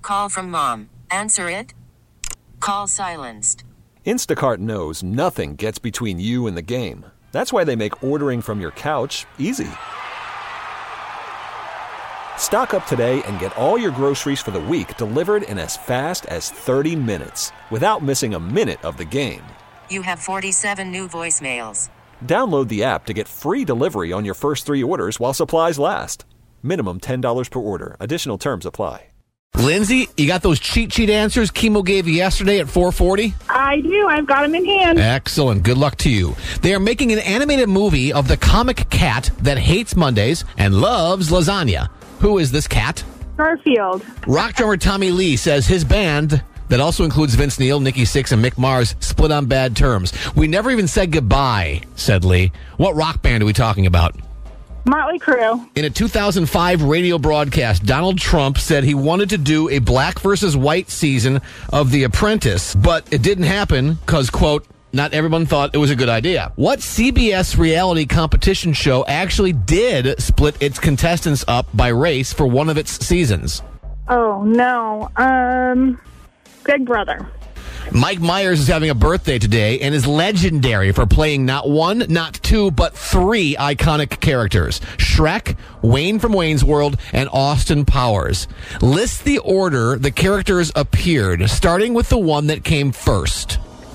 call from mom. Answer it. Call silenced. Instacart knows nothing gets between you and the game. That's why they make ordering from your couch easy. Stock up today and get all your groceries for the week delivered in as fast as 30 minutes without missing a minute of the game. You have 47 new voicemails. Download the app to get free delivery on your first 3 orders while supplies last. Minimum $10 per order. Additional terms apply. Lindsay, you got those cheat sheet answers Kimo gave you yesterday at 4:40? I do. I've got them in hand. Excellent. Good luck to you. They are making an animated movie of the comic cat that hates Mondays and loves lasagna. Who is this cat? Garfield. Rock drummer Tommy Lee says his band, that also includes Vince Neil, Nikki Sixx, and Mick Mars, split on bad terms. We never even said goodbye, said Lee. What rock band are we talking about? Motley Crue. In a 2005 radio broadcast, Donald Trump said he wanted to do a black versus white season of The Apprentice, but it didn't happen because, quote, not everyone thought it was a good idea. What CBS reality competition show actually did split its contestants up by race for one of its seasons? Oh, no. Big Brother. Mike Myers is having a birthday today and is legendary for playing not one, not two, but 3 iconic characters. Shrek, Wayne from Wayne's World, and Austin Powers. List the order the characters appeared, starting with the one that came first.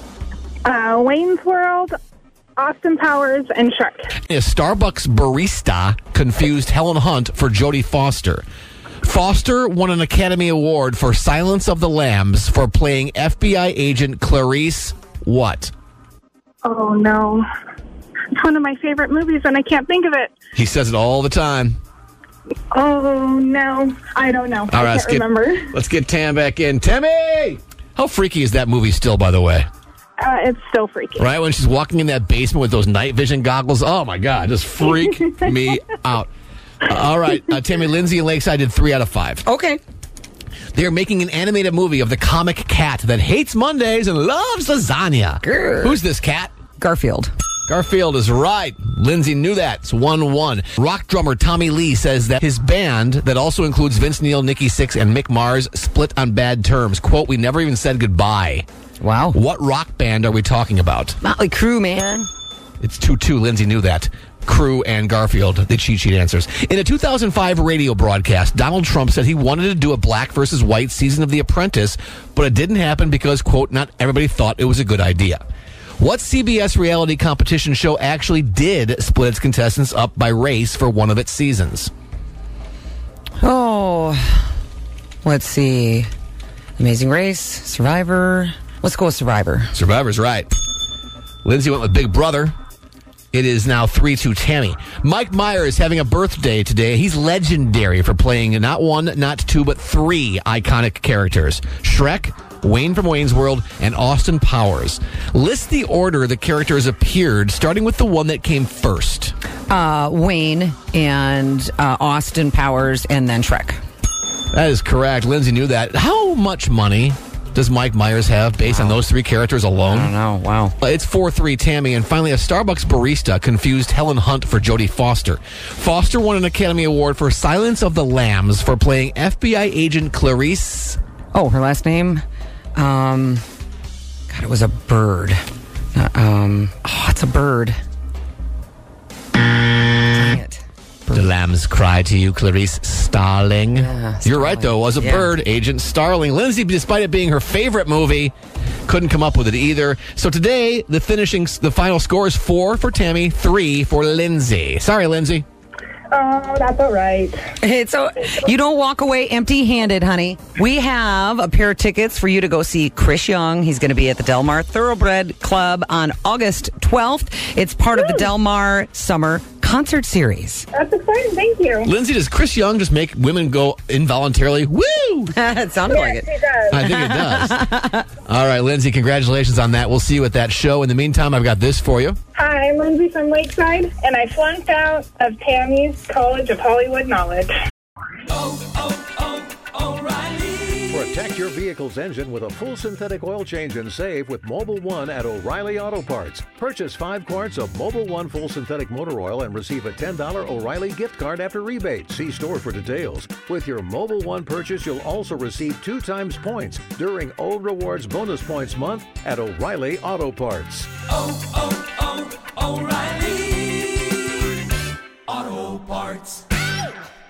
Wayne's World, Austin Powers, and Shrek. A Starbucks barista confused Helen Hunt for Jodie Foster. Foster won an Academy Award for Silence of the Lambs for playing FBI agent Clarice what? Oh, no. It's one of my favorite movies, and I can't think of it. He says it all the time. Oh, no. I don't know. All right, I can't remember. Let's get Tam back in. Tammy! How freaky is that movie still, by the way? It's so freaky. Right, when she's walking in that basement with those night vision goggles. Oh, my God. Just freak me out. All right, Tammy, Lindsay and Lakeside did 3 out of 5. Okay. They're making an animated movie of the comic cat that hates Mondays and loves lasagna. Grr. Who's this cat? Garfield. Garfield is right. Lindsay knew that. It's 1-1. Rock drummer Tommy Lee says that his band, that also includes Vince Neil, Nikki Sixx, and Mick Mars, split on bad terms. Quote, we never even said goodbye. Wow. What rock band are we talking about? Motley Crue, man. It's 2-2. Lindsay knew that. Crue and Garfield, the cheat sheet answers. In a 2005 radio broadcast, Donald Trump said he wanted to do a black versus white season of The Apprentice, but it didn't happen because, quote, not everybody thought it was a good idea. What CBS reality competition show actually did split its contestants up by race for one of its seasons? Oh, let's see. Amazing Race, Survivor. Let's go with Survivor. Survivor's right. Lindsay went with Big Brother. It is now 3-2 Tammy. Mike Myers is having a birthday today. He's legendary for playing not one, not two, but 3 iconic characters. Shrek, Wayne from Wayne's World, and Austin Powers. List the order the characters appeared, starting with the one that came first. Wayne and Austin Powers, and then Shrek. That is correct. Lindsay knew that. How much money does Mike Myers have based on those 3 characters alone? I don't know. Wow. It's 4-3 Tammy. And finally, a Starbucks barista confused Helen Hunt for Jodie Foster. Foster won an Academy Award for Silence of the Lambs for playing FBI agent Clarice. Oh, her last name? God, it was a bird. It's a bird. Dang it. The lambs cry to you, Clarice Starling. Yeah, You're right, though. It was a Yeah. bird, Agent Starling. Lindsay, despite it being her favorite movie, couldn't come up with it either. So today, the final score is 4 for Tammy, 3 for Lindsay. Sorry, Lindsay. Oh, that's all right. You don't walk away empty-handed, honey. We have a pair of tickets for you to go see Chris Young. He's going to be at the Del Mar Thoroughbred Club on August 12th. It's part of the Del Mar Summer Concert Series. That's exciting. Thank you. Lindsay, does Chris Young just make women go involuntarily, woo? It sounded like it. He does. I think it does. All right, Lindsay, congratulations on that. We'll see you at that show. In the meantime, I've got this for you. Hi, I'm Lindsay from Lakeside, and I flunked out of Tammy's College of Hollywood Knowledge. For a Protect your vehicle's engine with a full synthetic oil change and save with Mobil 1 at O'Reilly Auto Parts. Purchase 5 quarts of Mobil 1 full synthetic motor oil and receive a $10 O'Reilly gift card after rebate. See store for details. With your Mobil 1 purchase, you'll also receive 2 times points during O Rewards Bonus Points Month at O'Reilly Auto Parts. O'Reilly Auto Parts.